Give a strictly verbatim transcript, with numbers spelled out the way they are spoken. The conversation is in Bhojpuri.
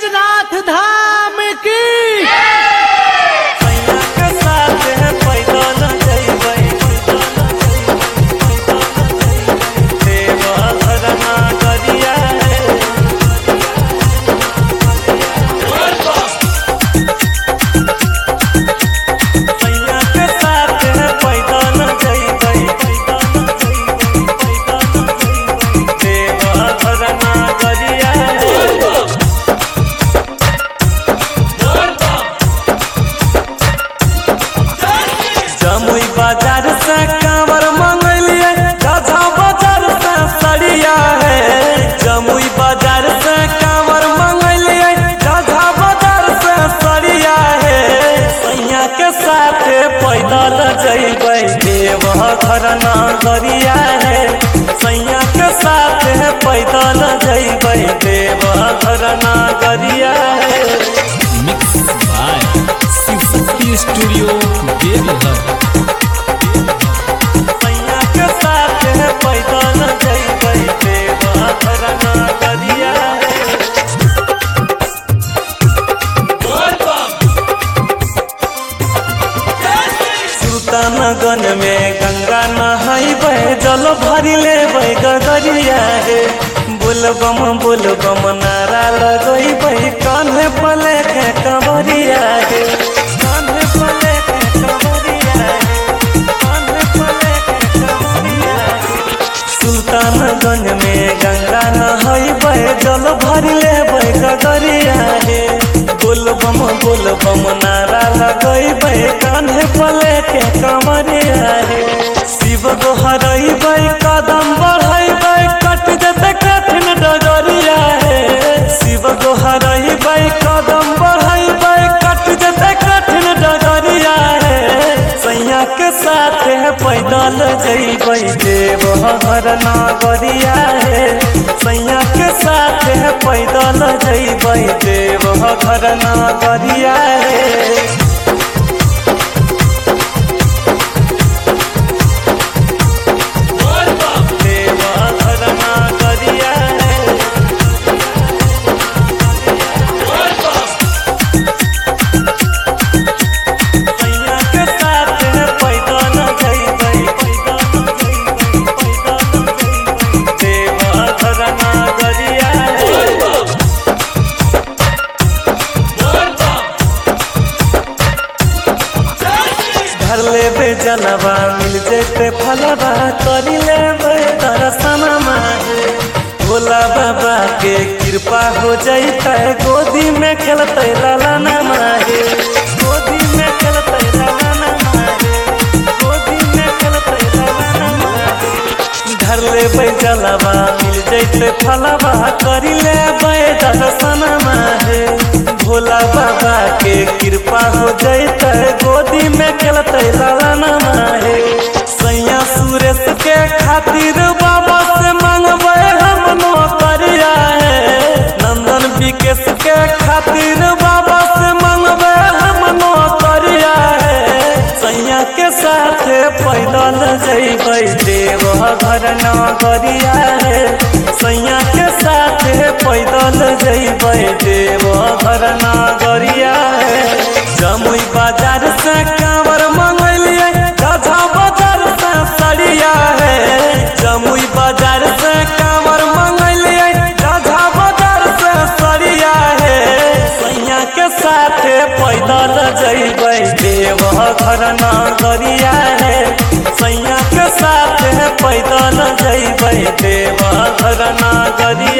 बैजनाथ धाम की जमुई बाजार से कांवर मंगलिए राजा बाजार से सड़िया है। जमुई बाजार से कांवर मंगलिए राजा बाजार से सड़िया है। सैया के साथ पैदल जइबै देवघर नगरिया है। सैया के साथ पैदल जइबै देवघर नगरिया है। Mix by Shiv Shakti studio Deoghar. Sultanganj में गंगा नहाइबै जल भरी लेबै गगरिया है। बोलबम बोलबम नारा लगैबै कान्हे पले के कंवरिया है। कान्हे पले के कंवरिया है। कान्हे पले के कंवरिया है। सुल्तानगंज में गंगा नहाइबै जल भरी लेबै गगरिया है। बोलबम बोलबम नारा लगैबै कान्हे पले के कंवरिया है। शिव गोहरैबै कदम बढ़ैबै कट जेतै कठिन डगरिया है। शिव गोहरैबै कदम बढ़ैबै कट जेतै कठिन डगरिया है। सैया के साथ पैदल जइबै देवघर नगरिया है। सैया के साथ पैदल जइबै देवघर नगरिया है। घर लेबे जनवा मिल जेते फलवा करी लेबे दर्शनमा। भोला बाबा के कृपा हो जैते गोदी में खेलते लालनमा है। गोदी में खेलते लालनमा है। गोदी में खेलते लालनमा है। घर लेबे जनवा मिल जेते फलवा करी लेबे दर्शनमा है। भोला बाबा के कृपा हो जैते गोदी में खेलते लालनमा है। सैया सुरेश के खातिर बाबा से मांगबै हम नौकरिया है। नंदन विकेश के खातिर बाबा से मांगबै हम नौकरिया है। सैया के साथ पैदल जइबै देवघर नगरिया है। सैया के साथ पैदल जइबै देवघर नगरिया है। जमुई बाजार से कांवर मंगलिए राजा बाजार से सड़िया है। जमुई बाजार से कांवर मंगलिए राजा बाजार से सड़िया है। सैया के साथ पैदल जइबै देवघर नगरिया है। सैया के साथ पैदल जइबै देवघर नगरिया।